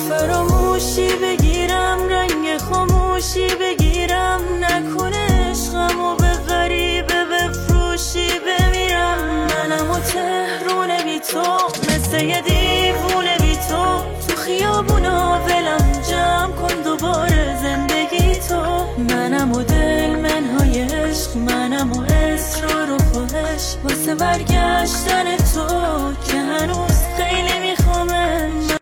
فراموشی بگیرم، رنگ خاموشی بگیرم، نکنه عشقمو به غریبه بفروشی بمیرم. منم و تهرون بی تو، مثل یه دیوونه بی تو خیابونا ولم جمع کن دوباره زندگی تو. منم و دل منهای عشق، منم و اصرار و خواهش واسه برگشتن تو که هنوز